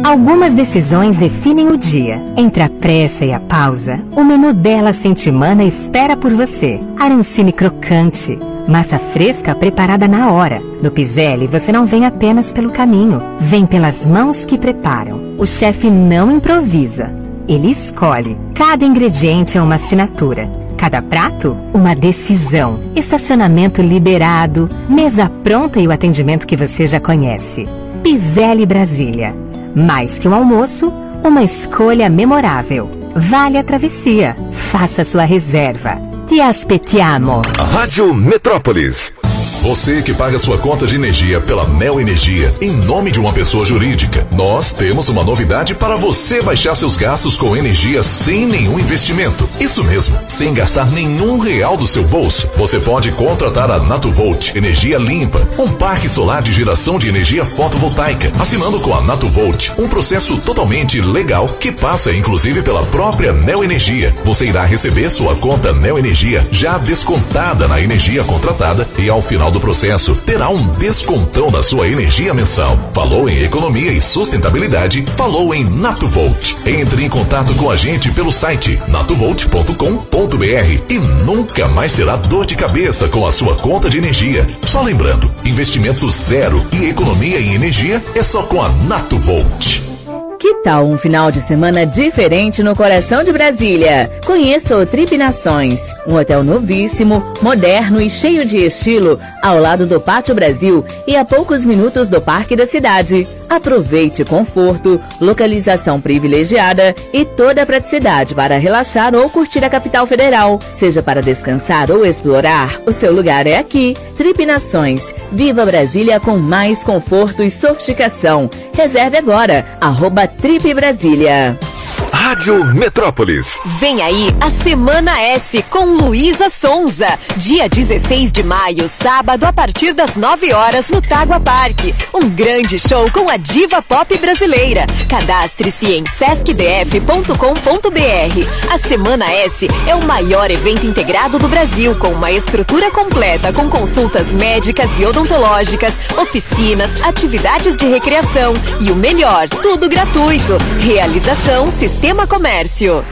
[SPEAKER 5] Algumas decisões definem o dia. Entre a pressa e a pausa, o menu Della Sentimana espera por você. Arancine crocante, massa fresca preparada na hora. No Piselli, você não vem apenas pelo caminho, vem pelas mãos que preparam. O chefe não improvisa, ele escolhe. Cada ingrediente é uma assinatura. Cada prato, uma decisão. Estacionamento liberado, mesa pronta e o atendimento que você já conhece. Piselli Brasília. Mais que um almoço, uma escolha memorável. Vale a travessia. Faça sua reserva. Ti aspettiamo.
[SPEAKER 4] Rádio Metrópolis.
[SPEAKER 10] Você que paga sua conta de energia pela Neo Energia em nome de uma pessoa jurídica, nós temos uma novidade para você baixar seus gastos com energia sem nenhum investimento. Isso mesmo, sem gastar nenhum real do seu bolso. Você pode contratar a Natuvolt Energia Limpa, um parque solar de geração de energia fotovoltaica. Assinando com a Natuvolt, um processo totalmente legal que passa inclusive pela própria Neo Energia. Você irá receber sua conta Neo Energia já descontada na energia contratada e ao final do processo terá um descontão na sua energia mensal. Falou em economia e sustentabilidade? Falou em Natuvolt. Entre em contato com a gente pelo site natuvolt ponto com ponto br e nunca mais terá dor de cabeça com a sua conta de energia. Só lembrando, investimento zero e economia em energia é só com a Natuvolt.
[SPEAKER 22] Que tal um final de semana diferente no coração de Brasília? Conheça o Trip Nações, um hotel novíssimo, moderno e cheio de estilo, ao lado do Pátio Brasil e a poucos minutos do Parque da Cidade. Aproveite conforto, localização privilegiada e toda a praticidade para relaxar ou curtir a capital federal. Seja para descansar ou explorar, o seu lugar é aqui. Trip Nações. Viva Brasília com mais conforto e sofisticação. Reserve agora, arroba Trip Brasília.
[SPEAKER 4] Rádio Metrópolis.
[SPEAKER 23] Vem aí a Semana S com Luísa Sonza. Dia dezesseis de maio, sábado, a partir das nove horas, no Tagua Parque. Um grande show com a diva pop brasileira. Cadastre-se em sesc d f ponto com ponto b r. A Semana S é o maior evento integrado do Brasil, com uma estrutura completa, com consultas médicas e odontológicas, oficinas, atividades de recreação e o melhor, tudo gratuito. Realização Sistema Comércio.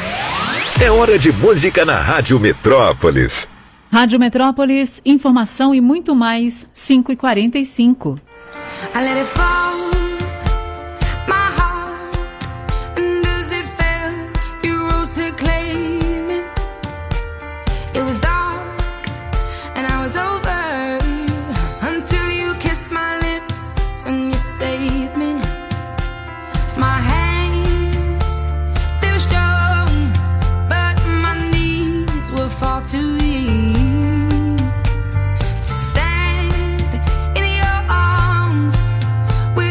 [SPEAKER 4] É hora de música na Rádio Metrópolis.
[SPEAKER 17] Rádio Metrópolis, informação e muito mais, cinco e quarenta e cinco.
[SPEAKER 21] I let it fall, my heart, and as it fell, you rose to claim it. It was dark, and I was over, until you kissed my lips, and you saved me. My hands, they were strong, but my knees were far too weak. Stand in your arms with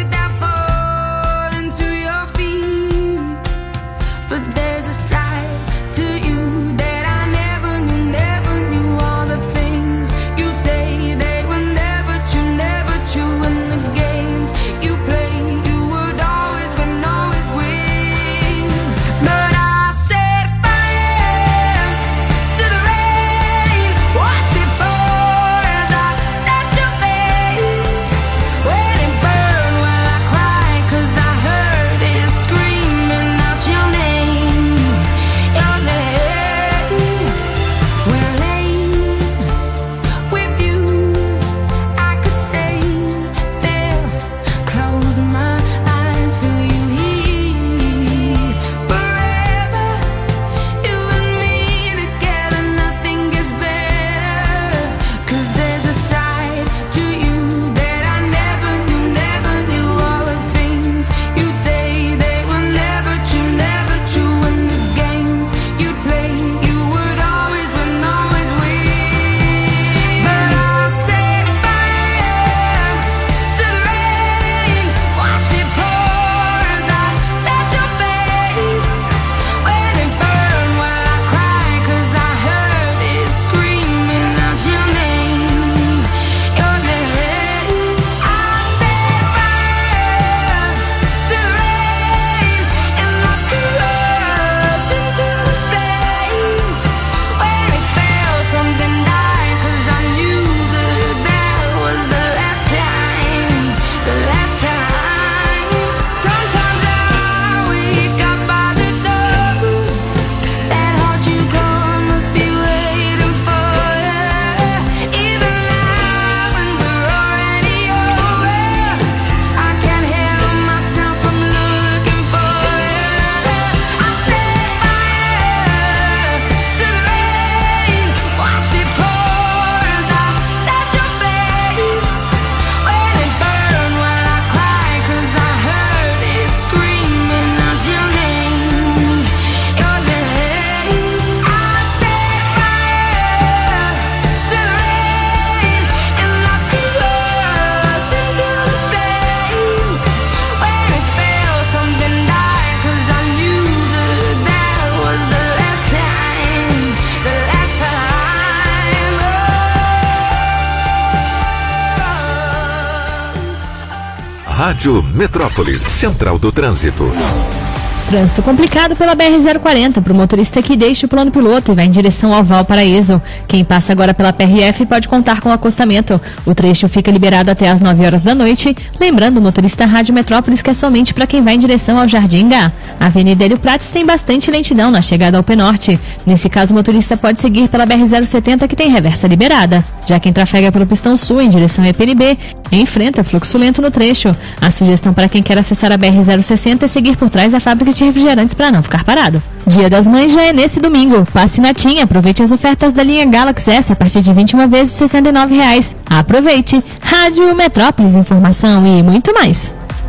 [SPEAKER 4] Rádio Metrópolis, Central do Trânsito.
[SPEAKER 12] Trânsito complicado pela B R zero quarenta para o motorista que deixa o plano piloto e vai em direção ao Valparaíso. Quem passa agora pela P R F pode contar com acostamento. O trecho fica liberado até às nove horas da noite. Lembrando, o motorista Rádio Metrópolis que é somente para quem vai em direção ao Jardim Gá. A Avenida Hélio Prates tem bastante lentidão na chegada ao Penorte. Nesse caso, o motorista pode seguir pela B R zero setenta que tem reversa liberada. Já quem trafega pelo Pistão Sul em direção ao E P N B enfrenta fluxo lento no trecho. A sugestão para quem quer acessar a B R zero sessenta é seguir por trás da fábrica de refrigerantes para não ficar parado. Dia das Mães já é nesse domingo. Passe na Tim, aproveite as ofertas da linha Galaxy S a partir de vinte e uma vezes sessenta e nove reais. Aproveite! Rádio Metrópolis, informação e muito mais.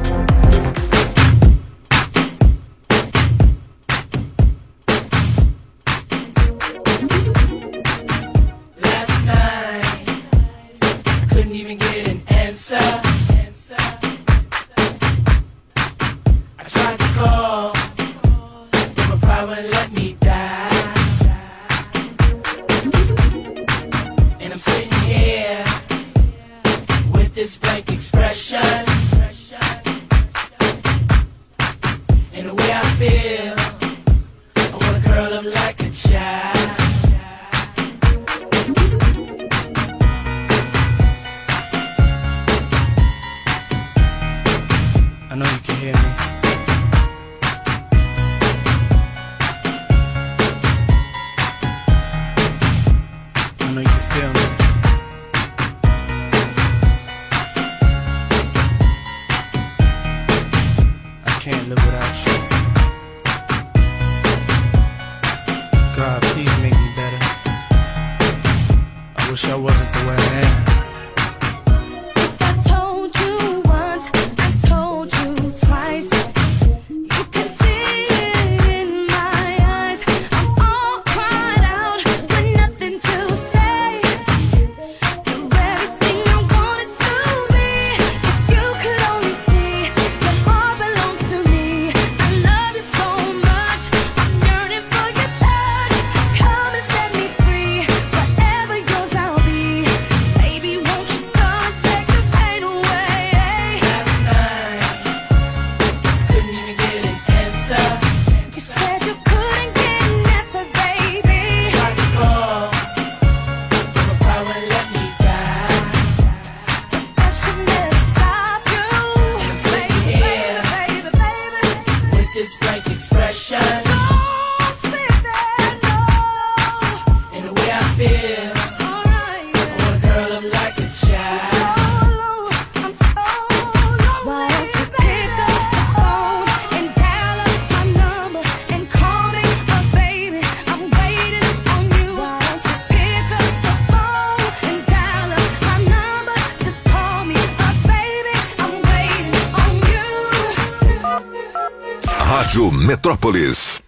[SPEAKER 4] Rádio Metrópolis.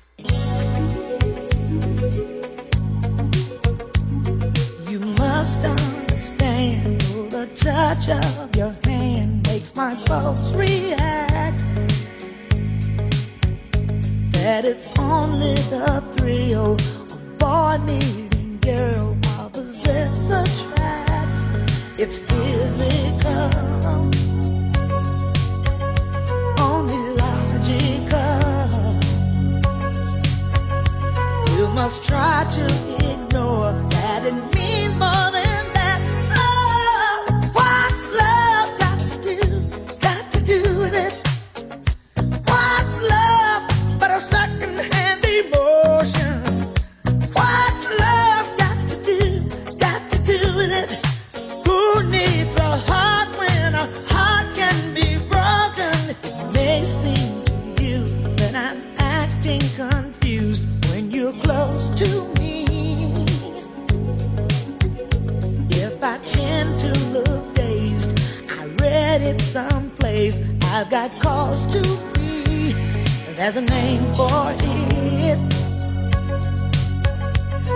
[SPEAKER 18] You must understand the touch of your hand makes my pulse react. That it's only the thrill of boy meeting girl opposites attract. It's physical, only logical. You must try to ignore that it means more than that. Oh, what's love got to do? Got to do with it. What's love but a second-hand emotion? What's love got to do? Got to do with it. Who needs a heart when a heart can be broken? It may seem to you that I'm acting confused when you're close to me. If I tend to look dazed, I read it someplace. I've got cause to be. There's a name for it.